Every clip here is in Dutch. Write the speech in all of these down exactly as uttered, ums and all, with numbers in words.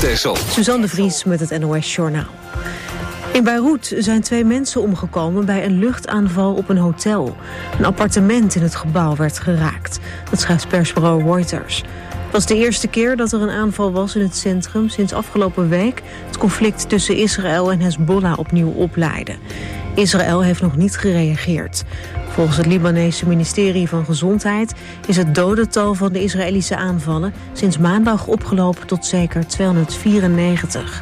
Texel. Suzanne de Vries met het N O S-journaal. In Beirut zijn twee mensen omgekomen bij een luchtaanval op een hotel. Een appartement in het gebouw werd geraakt. Dat schrijft persbureau Reuters. Het was de eerste keer dat er een aanval was in het centrum sinds afgelopen week het conflict tussen Israël en Hezbollah opnieuw oplaaide. Israël heeft nog niet gereageerd. Volgens het Libanese ministerie van Gezondheid is het dodental van de Israëlische aanvallen sinds maandag opgelopen tot zeker tweehonderdvierennegentig.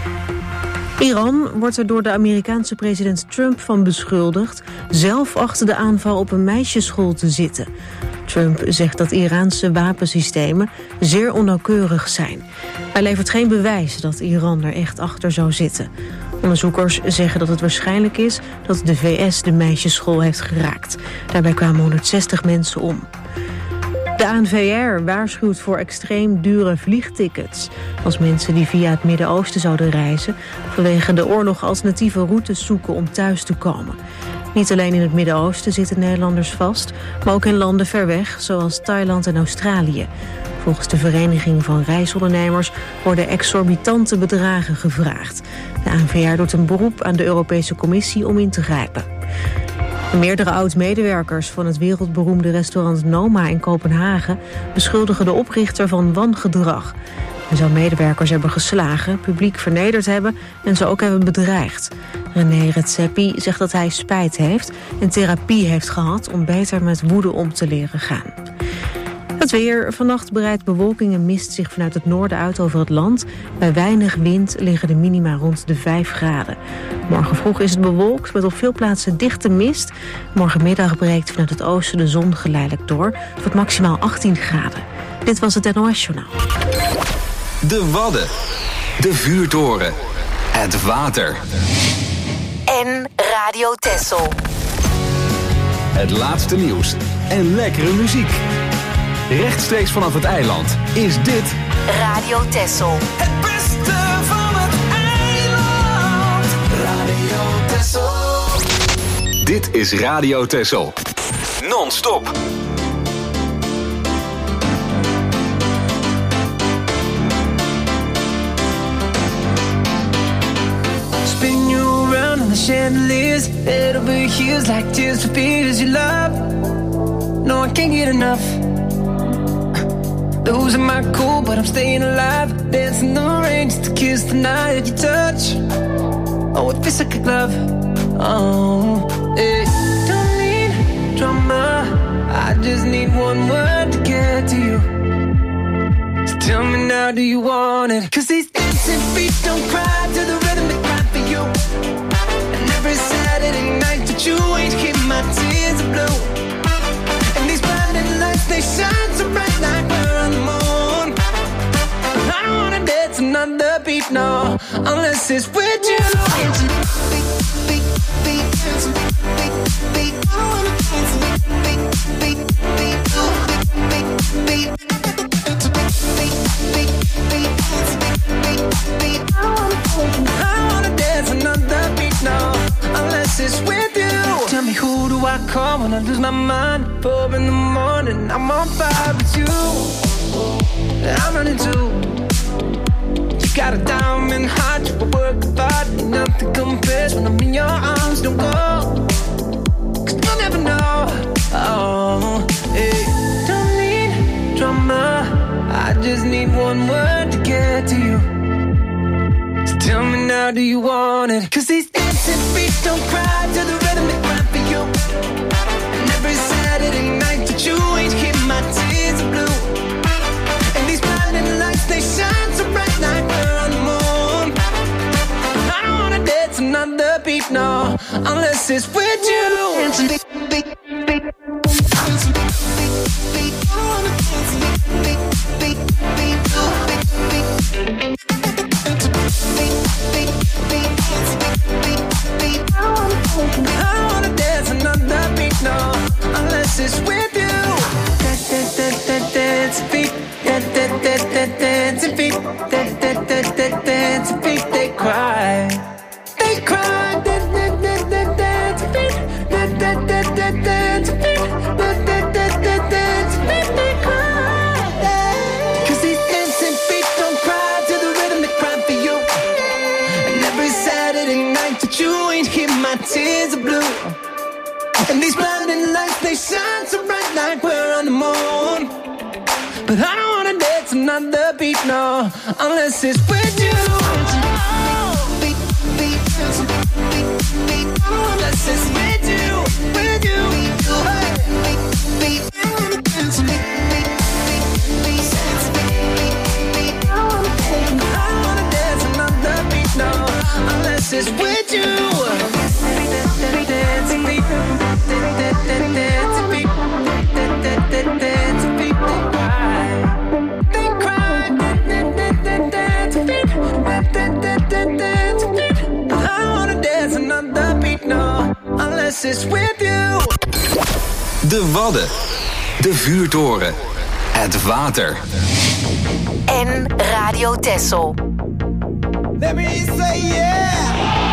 Iran wordt er door de Amerikaanse president Trump van beschuldigd zelf achter de aanval op een meisjesschool te zitten. Trump zegt dat Iraanse wapensystemen zeer onnauwkeurig zijn. Hij levert geen bewijs dat Iran er echt achter zou zitten. Onderzoekers zeggen dat het waarschijnlijk is dat de V S de meisjesschool heeft geraakt. Daarbij kwamen honderdzestig mensen om. De A N V R waarschuwt voor extreem dure vliegtickets als mensen die via het Midden-Oosten zouden reizen vanwege de oorlog alternatieve routes zoeken om thuis te komen. Niet alleen in het Midden-Oosten zitten Nederlanders vast, maar ook in landen ver weg, zoals Thailand en Australië. Volgens de Vereniging van Reisondernemers worden exorbitante bedragen gevraagd. De A N V R doet een beroep aan de Europese Commissie om in te grijpen. Meerdere oud-medewerkers van het wereldberoemde restaurant Noma in Kopenhagen beschuldigen de oprichter van wangedrag. Hij zou medewerkers hebben geslagen, publiek vernederd hebben en ze ook hebben bedreigd. René Redzepi zegt dat hij spijt heeft en therapie heeft gehad om beter met woede om te leren gaan. Het weer. Vannacht breidt bewolking en mist zich vanuit het noorden uit over het land. Bij weinig wind liggen de minima rond de vijf graden. Morgen vroeg is het bewolkt met op veel plaatsen dichte mist. Morgenmiddag breekt vanuit het oosten de zon geleidelijk door. Het wordt maximaal achttien graden. Dit was het N O S-journaal. De Wadden. De vuurtoren. Het water. En Radio Texel. Het laatste nieuws en lekkere muziek. Rechtstreeks vanaf het eiland is dit Radio Texel. Het beste van het eiland. Radio Texel. Dit is Radio Texel. Non-stop. Spin you around on the chandeliers. Head over heels like tears for fears you love. No, I can't get enough. Losing my cool, but I'm staying alive. Dancing in the rain just to kiss the night that you touch. Oh, it feels like a glove. Oh, hey. Don't need drama. I just need one word to get to you. So tell me now, do you want it? Cause these dancing feet don't cry to the rhythm they cry for you. And every Saturday night that you ain't keep my tears are blue. And these blinding lights, they shine so bright like we're on the moon. I don't wanna dance another beat, no, unless it's with you. Beat, beat, beat, beat, beat, beat. I wanna dance beat, beat, beat, beat, beat, beat. I wanna dance another beat, no, unless it's with you. Tell me, who do I call when I lose my mind? Four in the morning, I'm on fire with you. I'm running too. You got a diamond heart, you work hard, ain't nothing compares when I'm in your arms. Don't go, cause you'll never know. Oh, hey. Don't need drama, I just need one word to get to you. So tell me now, do you want it? Cause these dancing feet don't cry to the rhythm they cry for you. And every Saturday night that you ain't keep my tears are blue. And these blinding lights, they shine so bright like we're on the moon. I don't wanna dance another beat, no, unless it's with you. Dancing beat, beat, beat. Dancing beat, beat, beat. I wanna dance beat, beat, beat, beat, beat, beat. I wanna dance another beat, no, unless it's with you. Dance beat, dance beat, dance beat. They cry, they cry. Dance beat, And these blinding lights, they shine so bright like we're on the moon. But I don't wanna dance another beat, no, unless it's with you. Beat, beat, beat, beat, unless it's with you, with you. Hey. Beat, beat, beat, beat, beat, beat. I don't wanna dance another beat, no, unless it's with you. Dancing beat, dancing beat, dancing beat, they cry, dancing beat, dancing beat. I don't wanna dance another beat, no, unless it's with you. De Wadden, de vuurtoren, het water. En Radio Texel. Let me say yeah.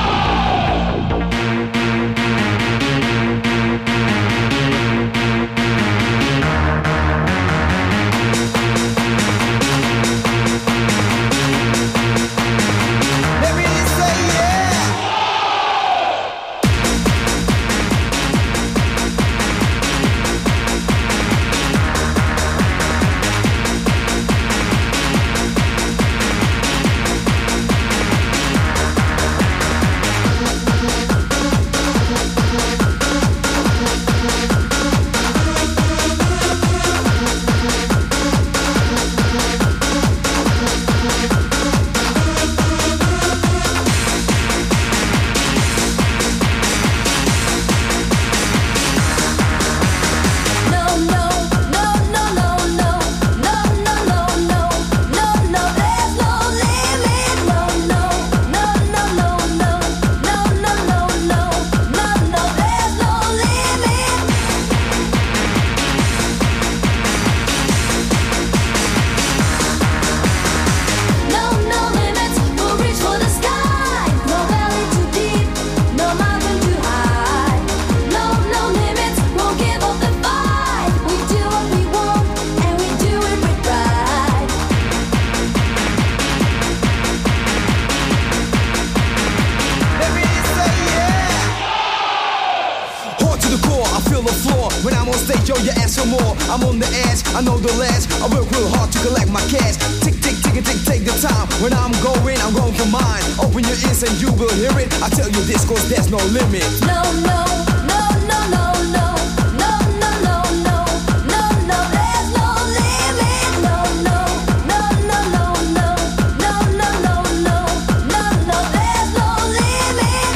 I'm on the edge, I know the ledge. I work real hard to collect my cash. Tick, tick, tick, tick, take the time. When I'm going, I'm going for mine. Open your ears and you will hear it. I tell you this cause there's no limit. No, no, no, no, no, no. No, no, no, no. No, no, there's no limit. No, no, no, no, no, no. No, no, no, no. No, no, there's no limit.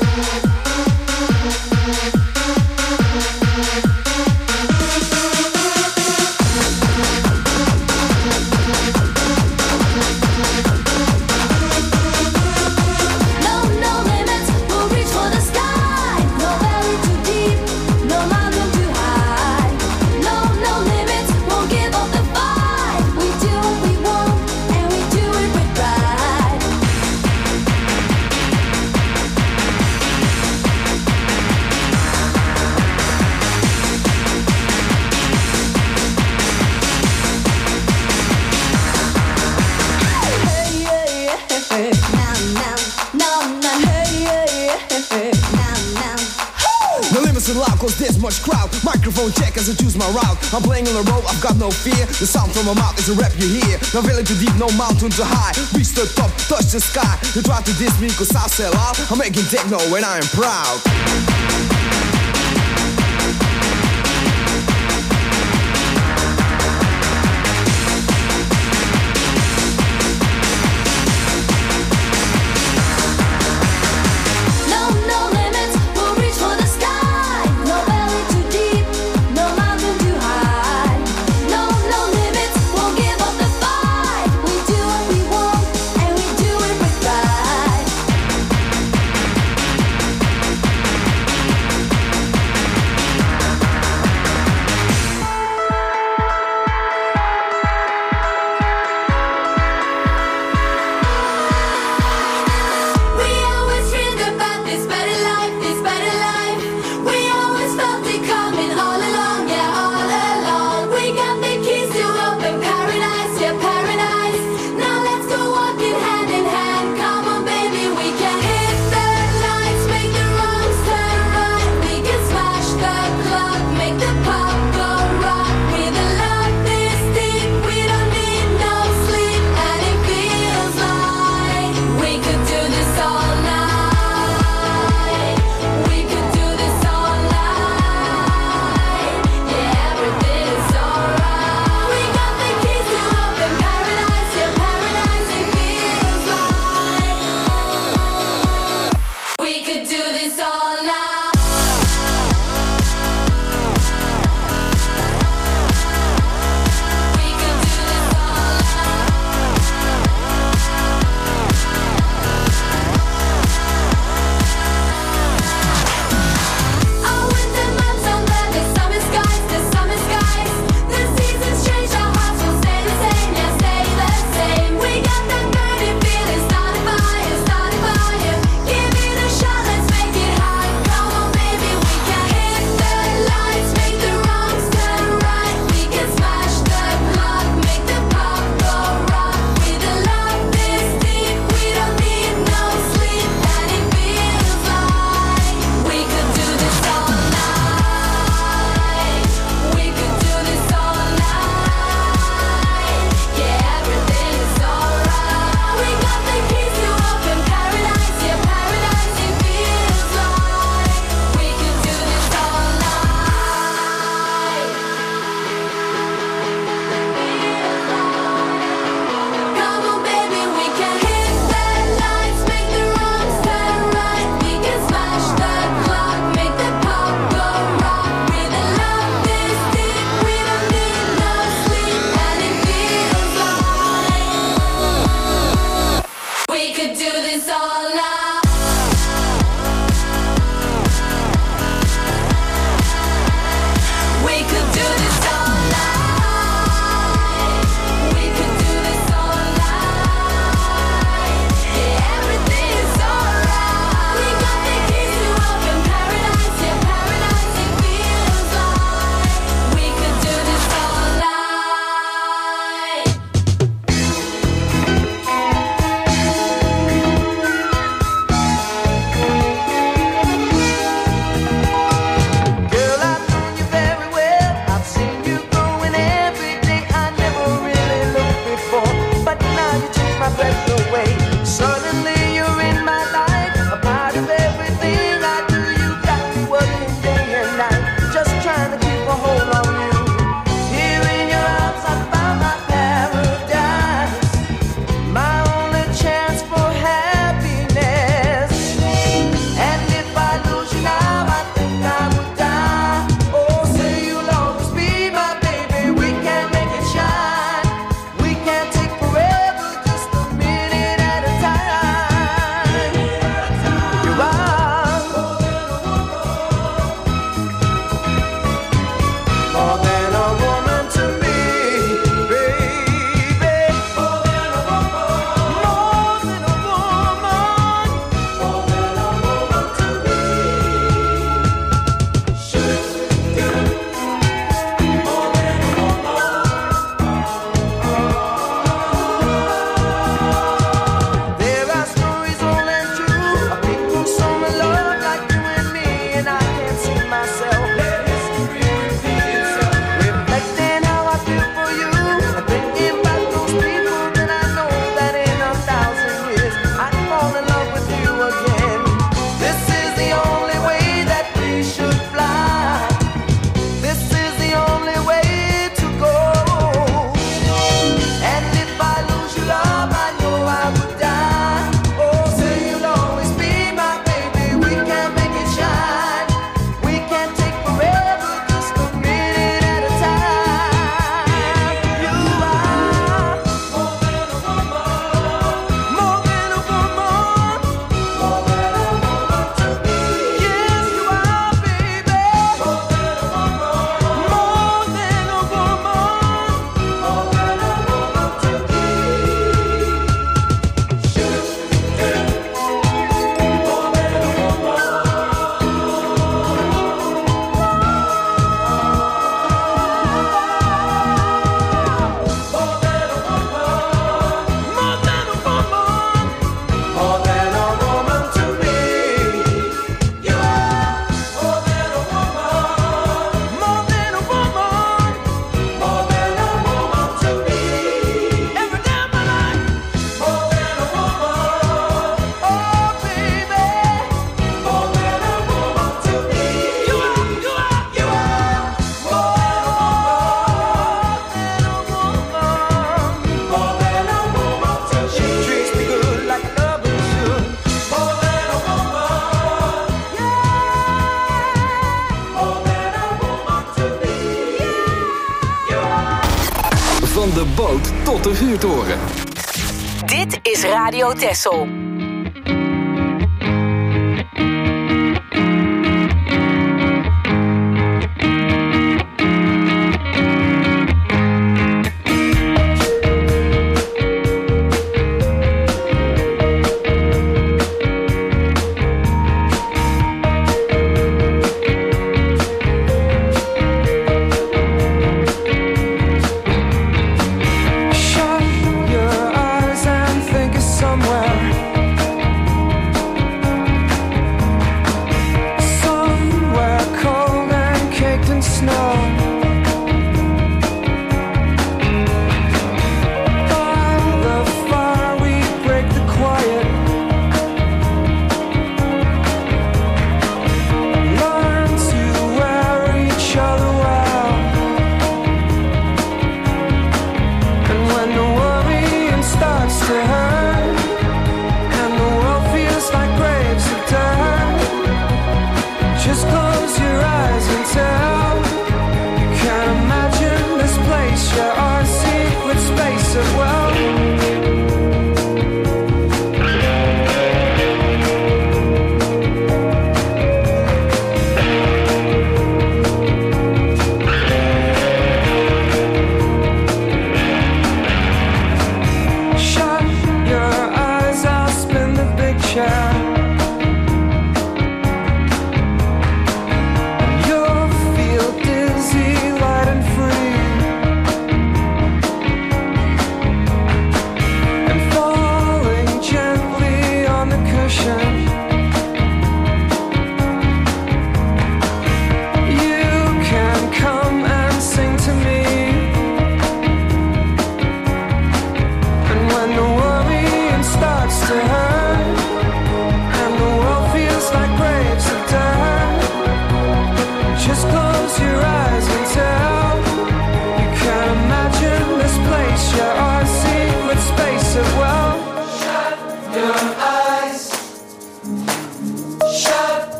Cause there's much crowd. Microphone check as I choose my route. I'm playing on the road, I've got no fear. The sound from my mouth is a rap you hear. No valley too deep, no mountain too high. Reach the top, touch the sky. They try to diss me cause I sell out. I'm making techno and I am proud. de boot tot de vuurtoren. Dit is Radio Texel.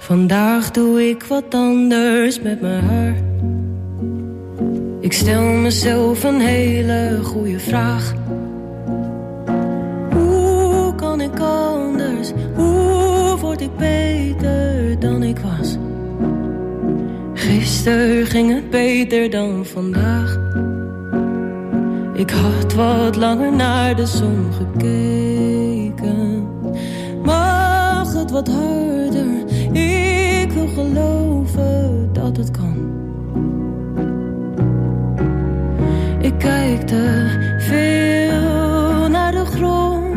Vandaag doe ik wat anders met mijn haar. Ik stel mezelf een hele goede vraag. Hoe kan ik anders? Hoe word ik beter dan ik was? Gisteren ging het beter dan vandaag. Ik had wat langer naar de zon gekeken. Mag het wat harder? Ik wil geloven dat het kan. Ik kijk te veel naar de grond.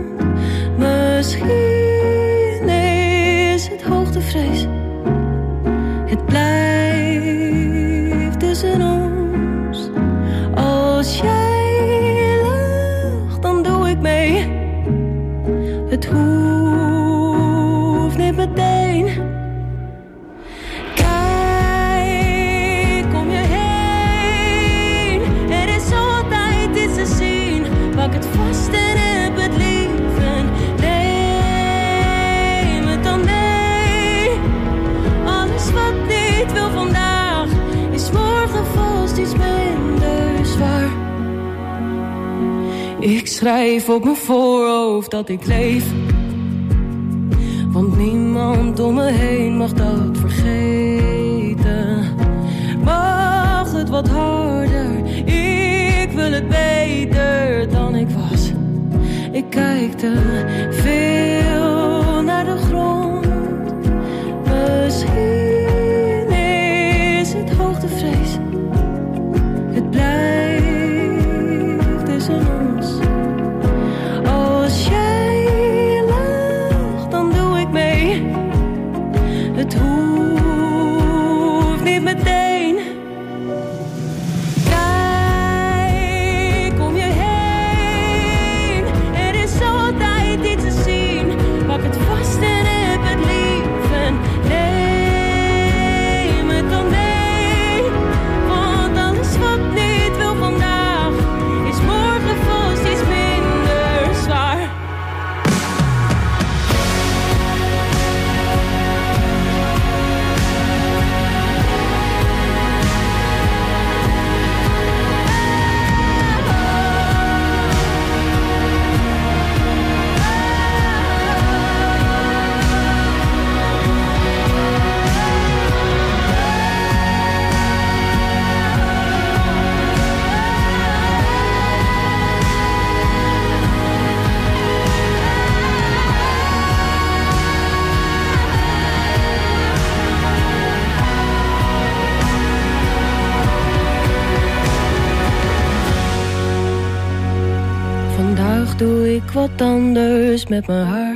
Misschien is het hoogtevrees. Het blijft tussen ons. Als jij lacht, dan doe ik mee. Het hoeft niet meteen. Kijk om je heen. Er is altijd iets te zien. Pak het vast en heb het lief. En neem het dan mee. Alles wat niet wil vandaag is morgen vast iets minder zwaar. Ik schrijf op mijn voorhoofd dat ik leef. Want niemand om me heen mag dat vergeten. Mag het wat harder? Ik wil het beter dan ik was. Ik kijk te veel naar de grond. Misschien is het hoogtevrees. Het blijft tussen ons. Als jij lacht, dan doe ik mee. Het hoeft niet meteen. Kijk om je heen. Er is altijd iets te zien. Pak het vast en heb het lief. En neem het dan mee. Want alles wat niet wil vandaag is morgen vast iets minder zwaar. Vandaag doe ik wat anders met mijn haar.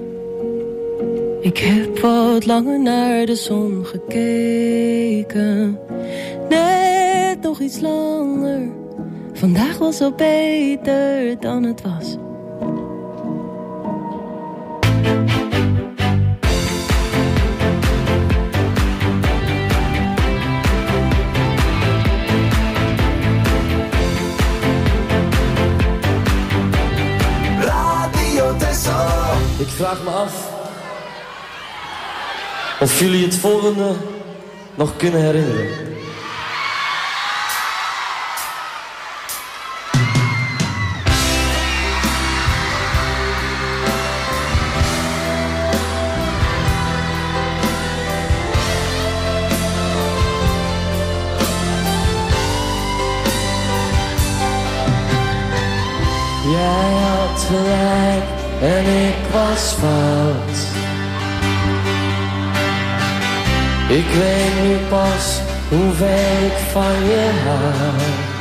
Ik heb wat langer naar de zon gekeken. Net nog iets langer. Vandaag was al beter dan het was. Ik vraag me af of jullie het volgende nog kunnen herinneren. Jij had gelijk en ik was fout. Ik weet nu pas hoe ver ik van je hou.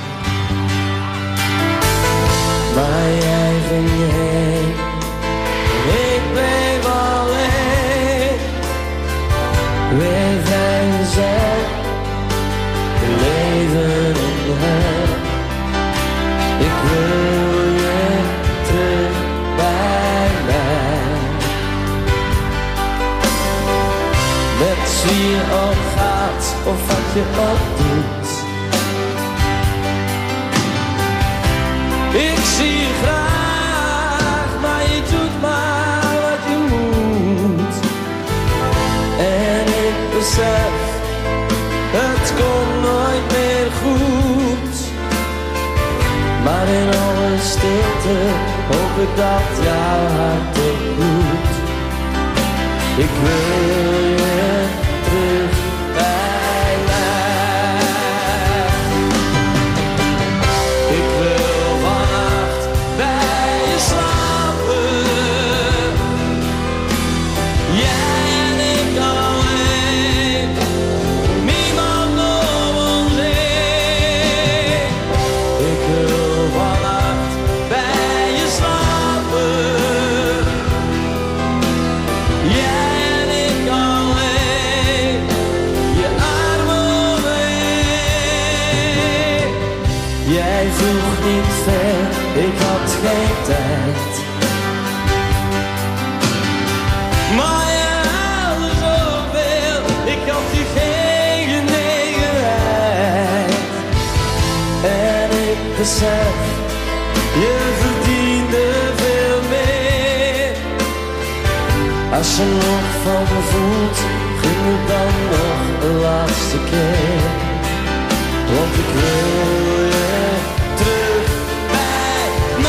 Maar jij ging heen en ik bleef alleen. Weer vrijgezet, leven in hem. Ik wil je terug bij mij. Met wie je ook gaat of wat je ook doet. Ik zie je graag, maar je doet maar wat je moet. En hopen dat jouw hart het doet. Ik wil je terug bij mij. Ik wil vannacht bij je slapen. Jij en ik alleen. Niemand om ons heen. Ik wil vannacht bij je slapen. Jij en ik alleen. Je armen omheen. Jij vroeg niet ver, ik had geen tijd. Maar je haalde zoveel, ik had je geen genegenheid. En ik besef, je verdiende veel meer. Als je nog van me voelt, gun me dan nog een laatste keer. Want ik wil je terug bij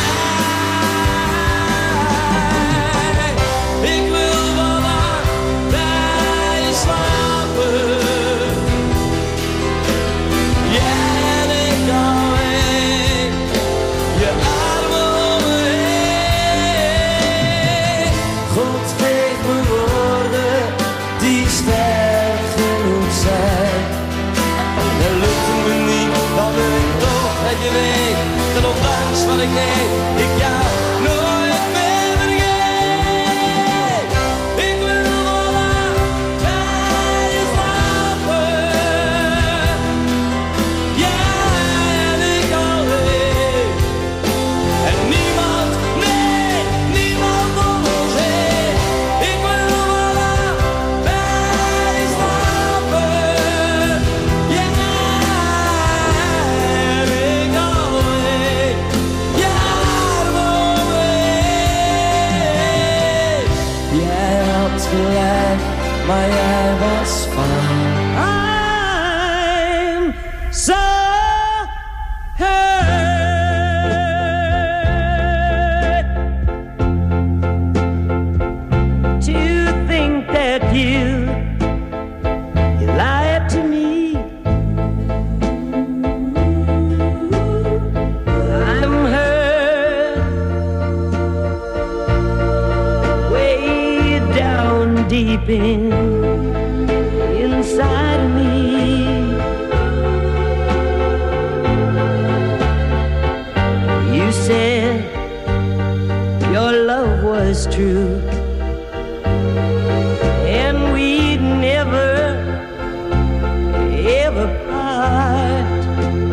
mij. Ik wil vandaag bij je slapen. Jij en ik alleen. Je armen om me heen. God geef me woorden die sterk genoeg zijn. En lukt het me niet, dan wil ik toch dat je weet dat ondanks wat ik deed, ik jou nooit meer vergeet. Ik wil vandaag bij je slapen. Jij en ik alleen. En niemand, nee, niemand om ons heen. Ik wil vandaag bij je slapen. Jij en ik alleen. Je armen omheen. Jij had gelijk, maar jij was fout. I'm so hurt to think that you you lied to me. I'm hurt way down deep in inside of me. You said your love was true, and we'd never, ever part.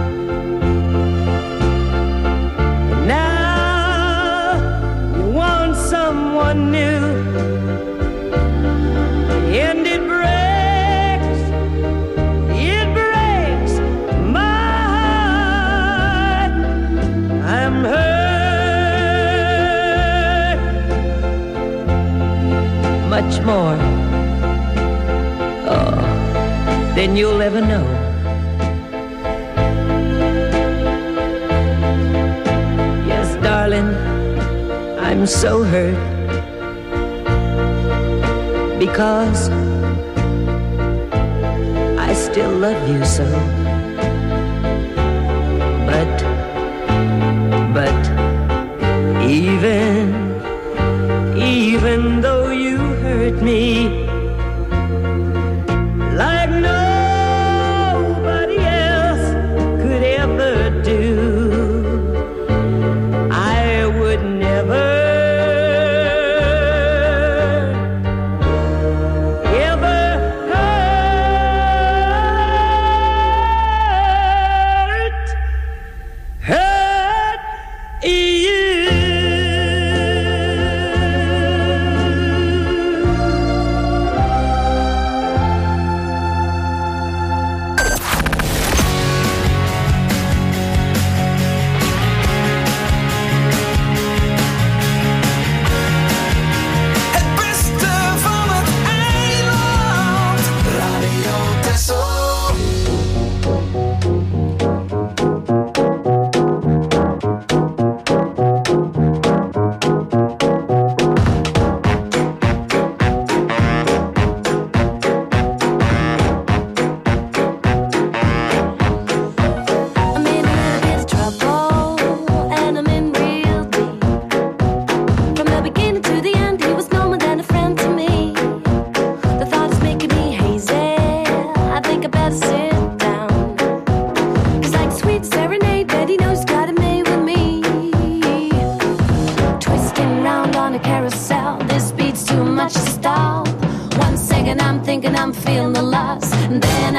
Now you want someone new, and it breaks, it breaks my heart. I'm hurt much more, oh, than you'll ever know. Yes, darling, I'm so hurt because I still love you so. But, but even, even though you hurt me like nobody else could ever do, I would never hurt you.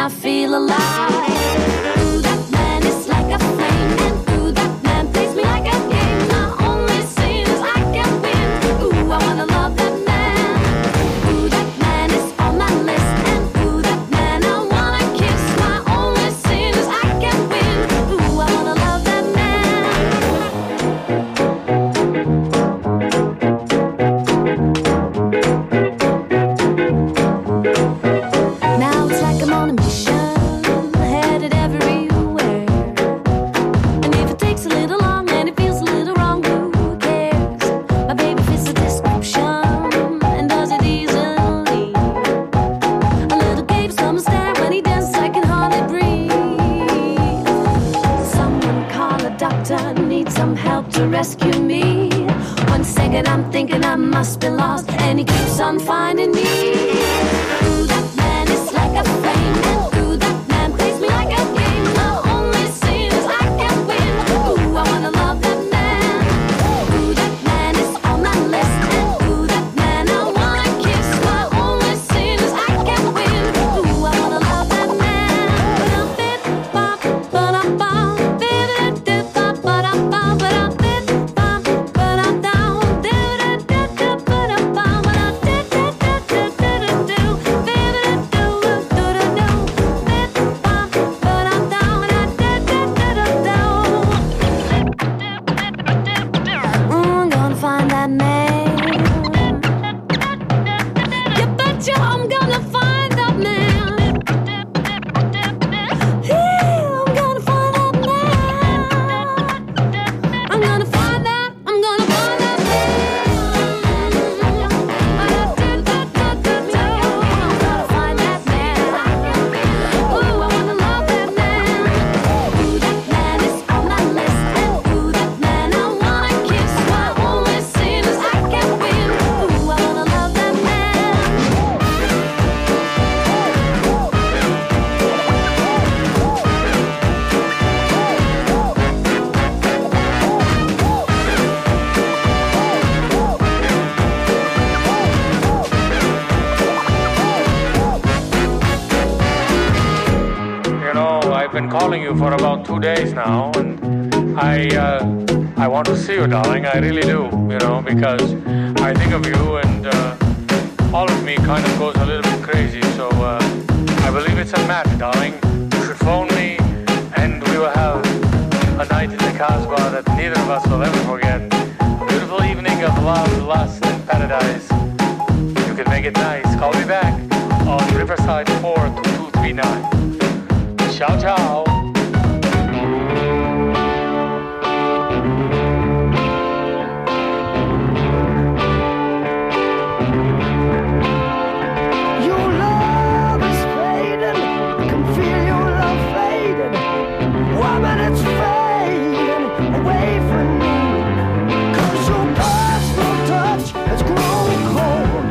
I feel alive. Ooh, that man is like a flame, and ooh, that man plays me like a game. My only sin is I can win. Ooh, I wanna love that man. Ooh, that man is on my list, and ooh, that man I wanna kiss. My only sin is I can win. Ooh, I wanna love that man. Now it's like I'm on a mission, headed everywhere. And if it takes a little long and it feels a little wrong, who cares? My baby fits the description and does it easily. A little game's come and stare when he dances, I can hardly breathe. Someone call a doctor, need some help to rescue me. One second I'm thinking I must be lost, and he keeps on finding me. Ooh, that man is like a flame, and ooh, that man plays me like a game. My only sin is I can win. Ooh, I wanna love that man. Ooh, that man is on my list, and ooh, that man I wanna kiss. My only sin is I can win. Ooh, I wanna love that man. Ba-dum-bit-bop, ba-dum-bum, bit-it-dip-bop, ba-dum-bum, ba-dum-bit-bop, ba-dum-down, do-do-do-do-ba-dum-bum, ba-dum-do-do-do-do-do, bit-it-do-do-do-do, bit-bop, ba-dum-down, da-da-da-da-da-do. I'm gonna find that man. You betcha I'm gonna find that man. Yeah, I'm gonna find that man. I'm gonna find that, I'm gonna find that man. I'm gonna find that man. Ooh, I wanna love that man. Ooh, that man is on my list, and ooh, that man I wanna kiss. My only sin is I can win. Ooh, I wanna love that man. You know, I've been calling you for about two days now, and I uh, I want to see you, darling. I really do, you know, because I think of you, and uh, all of me kind of goes a little bit crazy. So uh, I believe it's a match, darling. You should phone me, and we will have a night in the Casbah that neither of us will ever forget. A beautiful evening of love, lust, and paradise. You can make it nice. Call me back on Riverside four two two three nine. Ciao, ciao. Your love is fading, I can feel your love fading. Woman, it's fading away from me. 'Cause your personal touch has grown cold,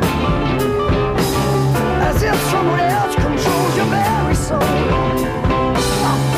as if someone else controls your very soul. I'm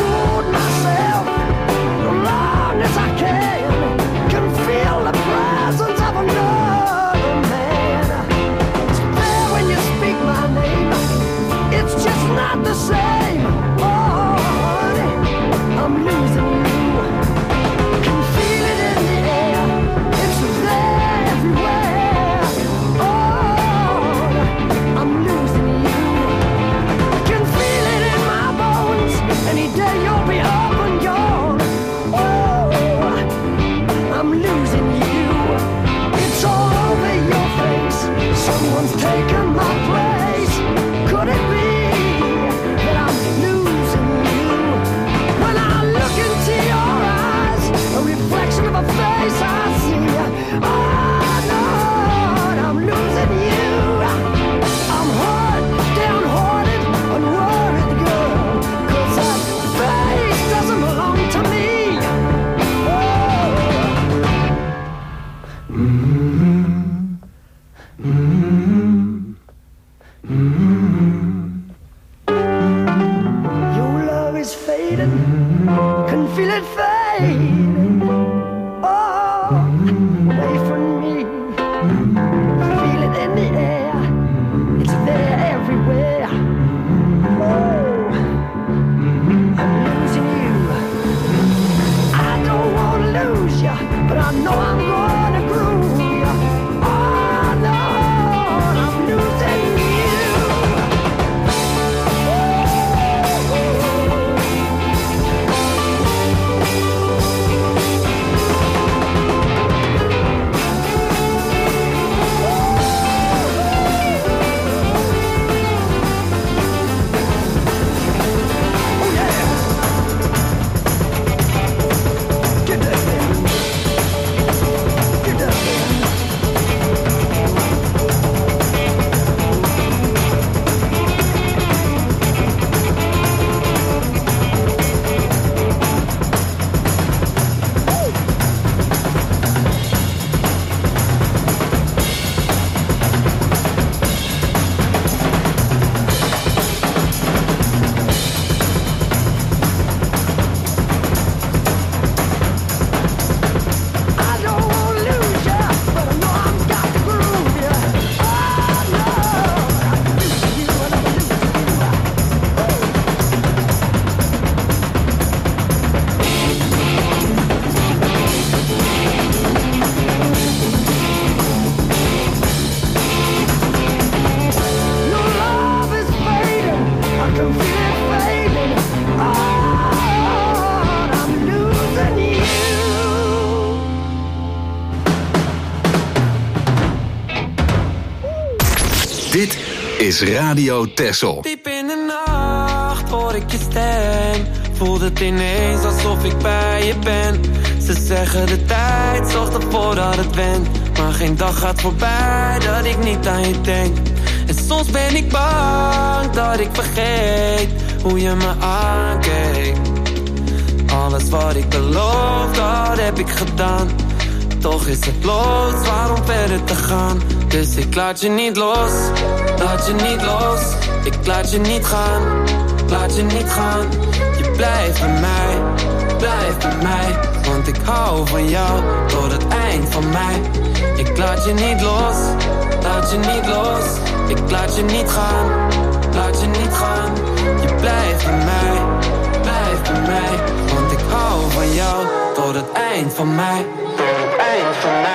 is Radio Texel. Diep in de nacht hoor ik je stem. Voelt het ineens alsof ik bij je ben. Ze zeggen de tijd zorgt ervoor dat het went. Maar geen dag gaat voorbij dat ik niet aan je denk. En soms ben ik bang dat ik vergeet hoe je me aankeek. Alles wat ik beloof, dat heb ik gedaan. Toch is het los, waarom verder te gaan? Dus ik laat je niet los, laat je niet los. Ik laat je niet gaan, laat je niet gaan. Je blijft bij mij, blijf bij mij. Want ik hou van jou tot het eind van mij. Ik laat je niet los, laat je niet los. Ik laat je niet gaan, laat je niet gaan. Je blijft bij mij, blijf bij mij. Want ik hou van jou tot het eind van mij. Tot het eind van mij.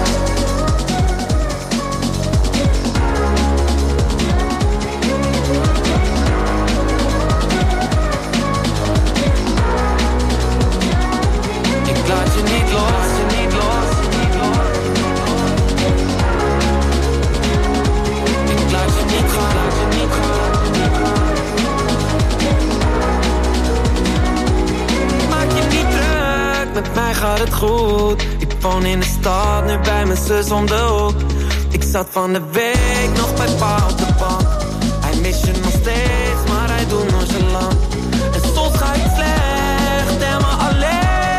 Laat je niet los, laat je niet los, niet los. Ik laat je niet gaan, laat je niet gaan, niet gaan. Maak je niet druk, met mij gaat het goed. Ik woon in de stad, nu bij mijn zus om de hoek. Ik zat van de week nog bij pa op de bank. Hij mist je nog steeds, maar hij doet nonchalant. En soms ga ik slecht, helemaal alleen.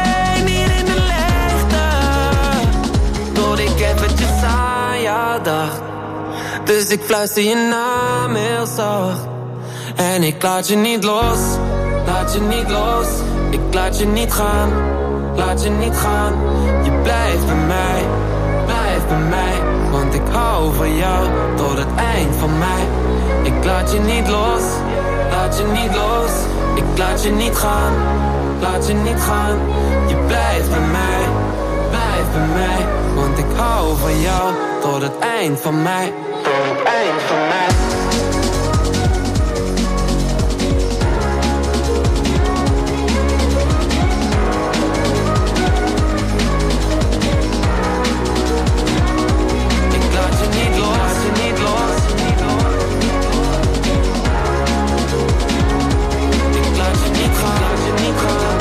Ik eventjes aan jou dacht. Dus ik fluister je naam heel zacht. En ik laat je niet los, laat je niet los. Ik laat je niet gaan, laat je niet gaan. Je blijft bij mij, blijf bij mij. Want ik hou van jou tot het eind van mij. Ik laat je niet los, laat je niet los. Ik laat je niet gaan, laat je niet gaan. Je blijft bij mij, blijf bij mij. Want ik hou van jou tot het eind van mij. Tot het eind van mij. Ik laat je niet los, laat je niet los, niet los. Ik laat je niet gaan, laat je niet gaan.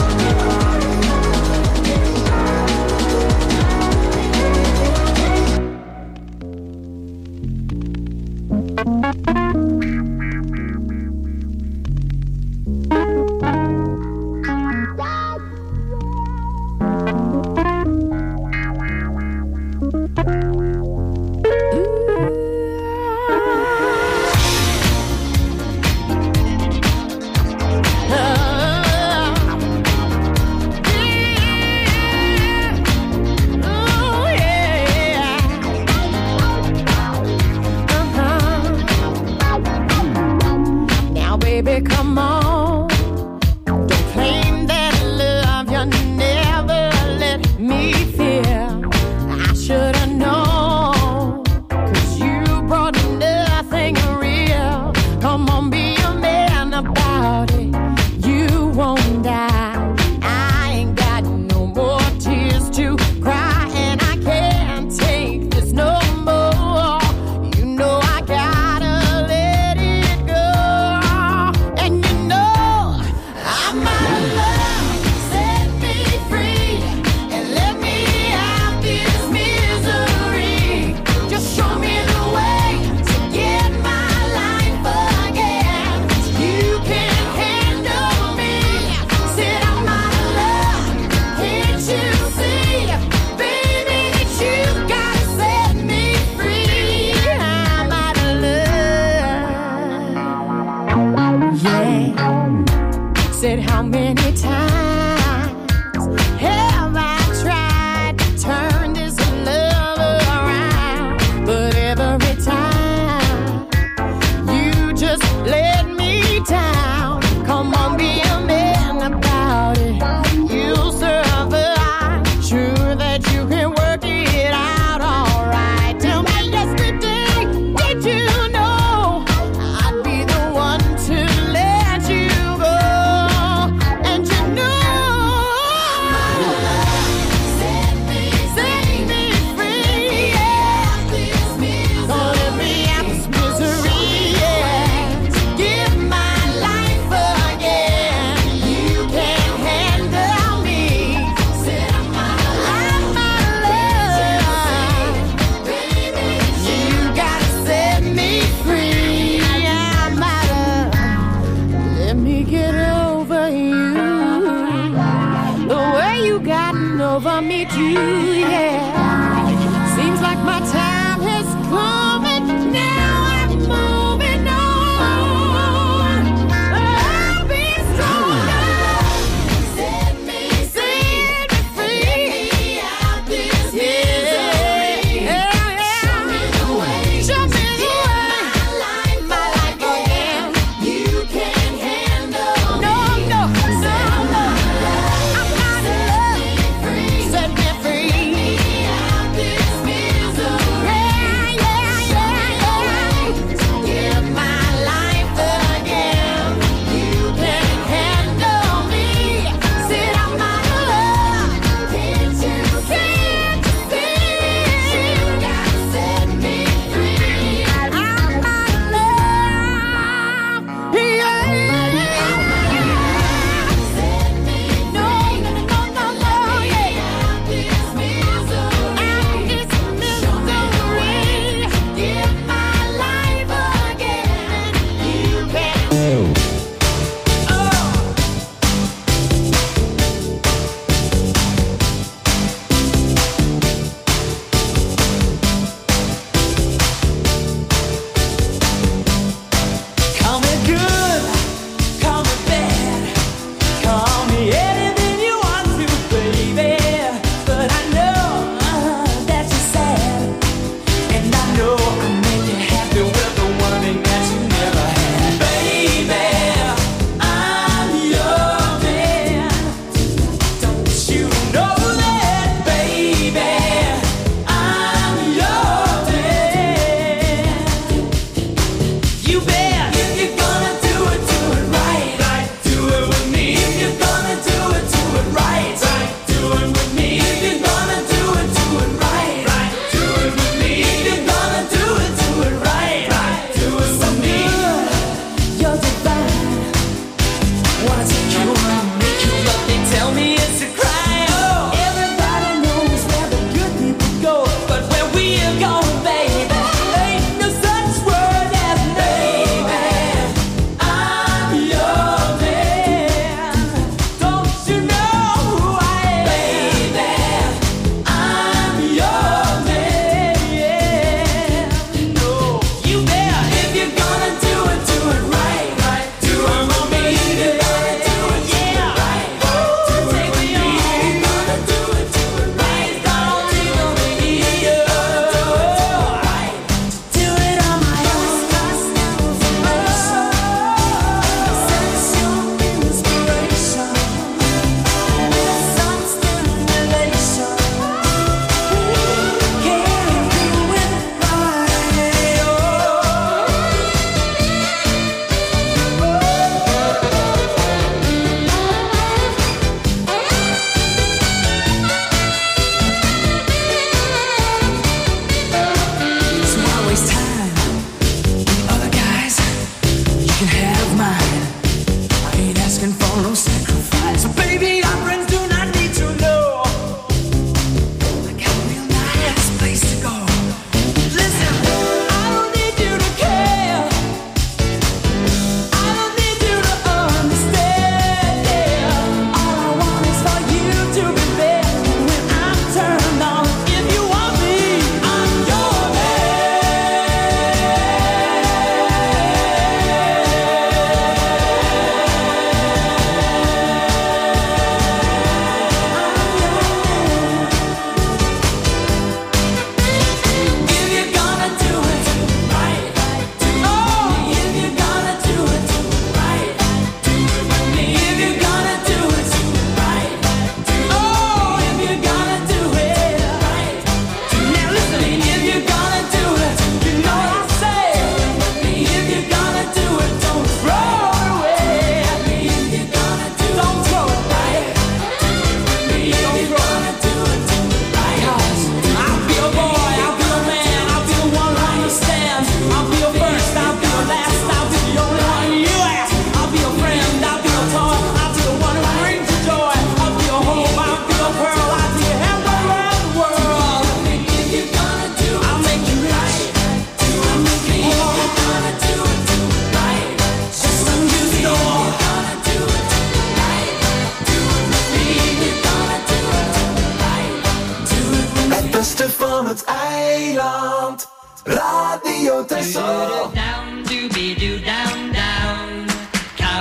Baby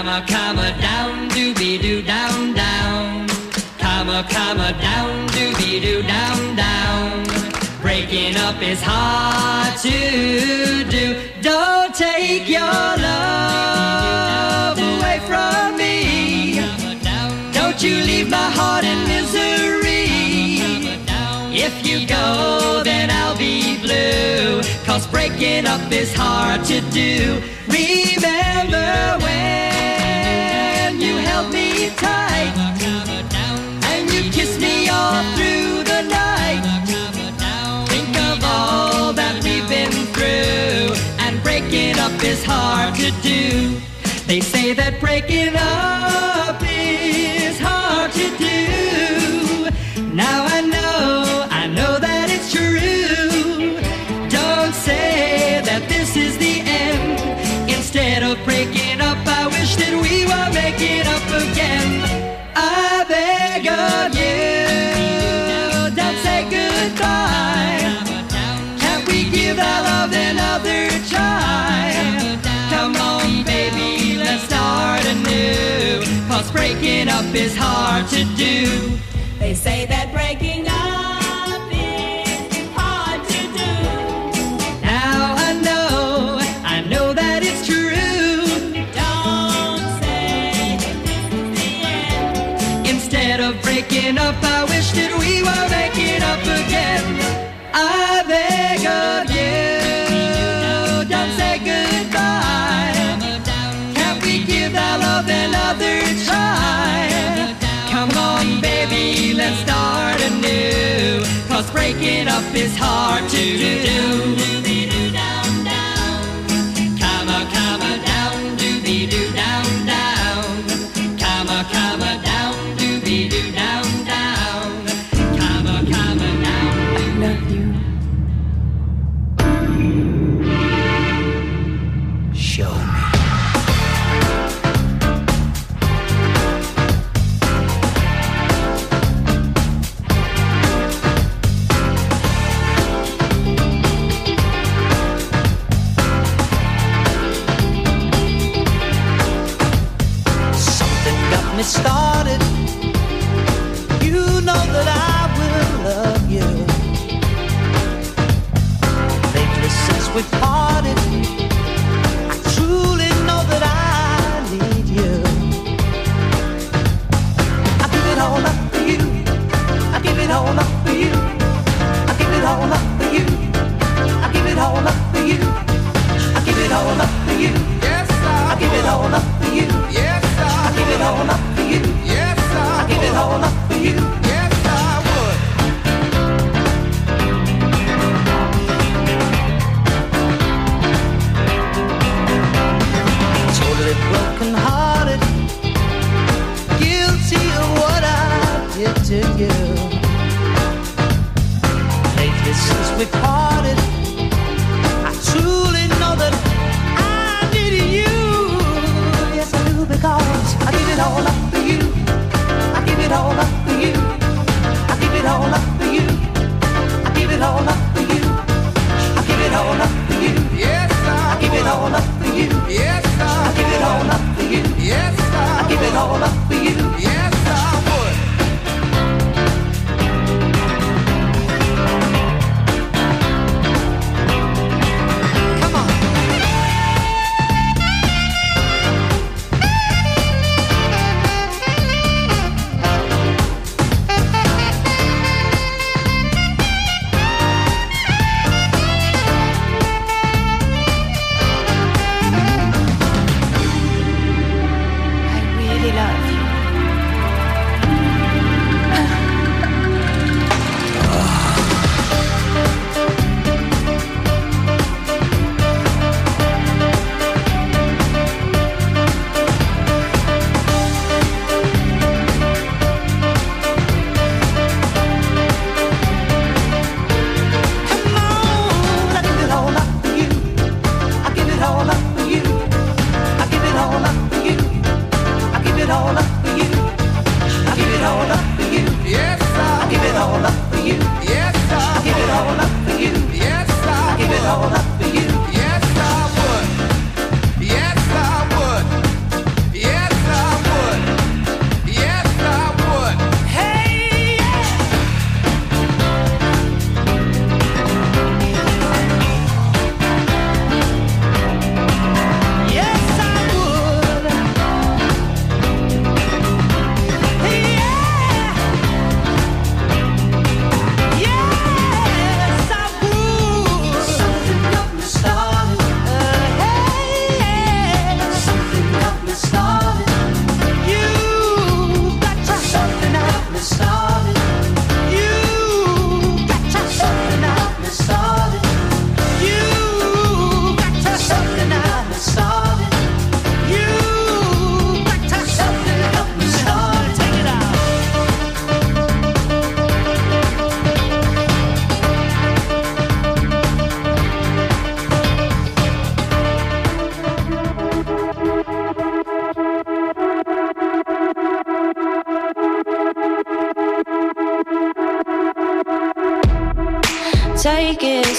Comma, comma, down, doobie-doo, down, down. Comma, comma, down, doobie-doo, down, down. Breaking up is hard to do. Don't take your love away from me. Don't you leave my heart in misery. If you go, then I'll be blue. Cause breaking up is hard to do. Remember when you held me tight and you kissed me all through the night. Think of all that we've been through, and breaking up is hard to do. They say that breaking up is hard to do. Now I know, I know that it's true. Don't say that this is the end. Instead of breaking up, I wish that we were making up again. I beg of you, don't say goodbye. Can't we give our love another try? Come on, baby, let's start anew. Cause breaking up is hard to do. They say that breaking up is hard to do. Now I know, I know that it's true. Don't say that this is the end. Instead of breaking up, I wish that we were making up again. I beg of you, don't say goodbye. Can't we give our love another try? Come on, baby, let's start anew. Cause breaking up is hard to do. Doobie-doo, down, down. Comma, comma, down, doobie-doo, down, down. Comma, comma, down, doobie-doo, down, down. Comma, comma, down. I love you. Show me. Started, you know that I will love you. Lately since we parted, I truly know that I need you. I give it all up for you. I give it all up for you. I give it all up for you. I give it all up for you. I give it all up for you. Yes, I give it all up for you. Yes, I give it all up for you. Yes, I give it all up for you. Yes, I would. Totally broken hearted, guilty of what I did to you. Lately since we parted, I truly know that I needed you. Yes, I do, because I give it all up for you. I give it all up for you. I give it all up for you. I give it all up for you. I give it all up for you. Yes, I give it all up for you. Yes, I give it all up for you. Yes, I give it all up for you. Yes, I would. Come on.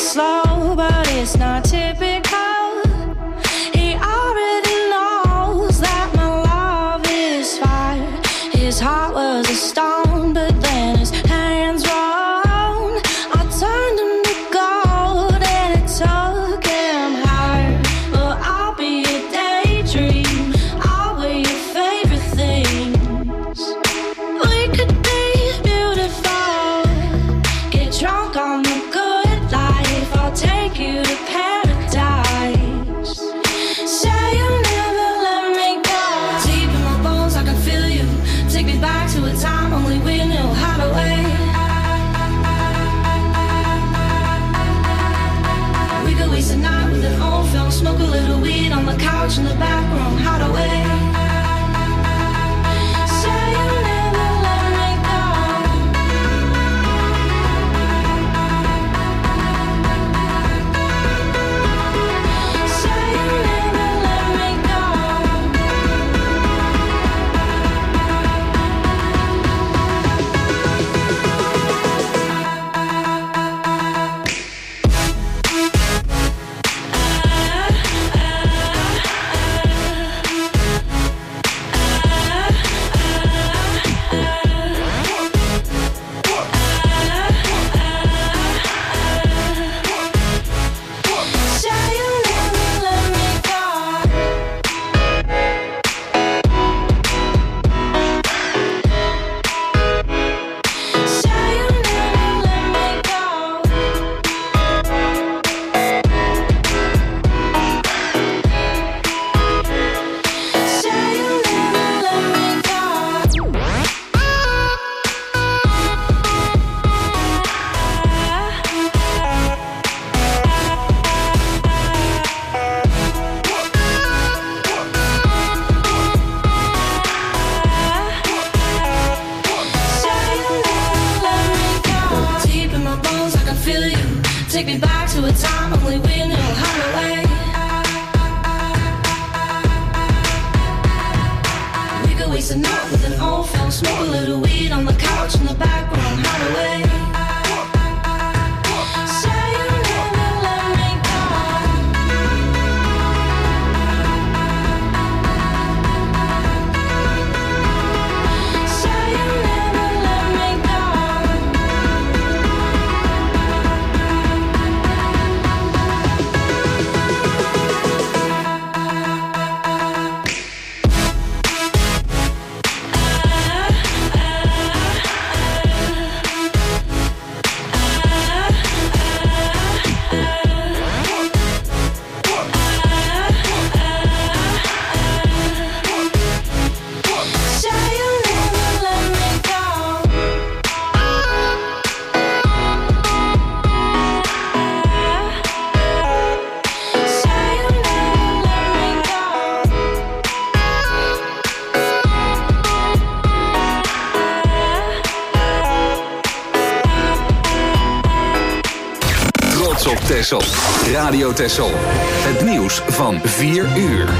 slow, but it's not typical. He already knows that my love is fire. His heart was a stone, but then his hands rolled. I turned him to gold and it took him higher. But I'll be a daydream, I'll wear your favorite things. We could be beautiful, get drunk on the good life. I'll take you to paradise. Say you'll never let me go. Deep in my bones I can feel you. Take me back to a time only we knew how to wait. We could waste a night with an old film, smoke a little weed on the couch in the back room, how to wait. Say you'll never let me go. Say you'll never let me go. Say you'll never let me go. Say you'll never let me go. Say you'll never let me go. Say you'll never let me go. Deep in my bones, I can feel you. Take me back to a time only we knew how to wait. We could waste a night with an old film, smoke a little weed on the couch in the back room, how to wait. Say you'll never let me go. Say you'll never let me go. Say you'll never let me go. Say you'll never let me go. Trots op Texel. Radio Texel. Het nieuws van vier uur.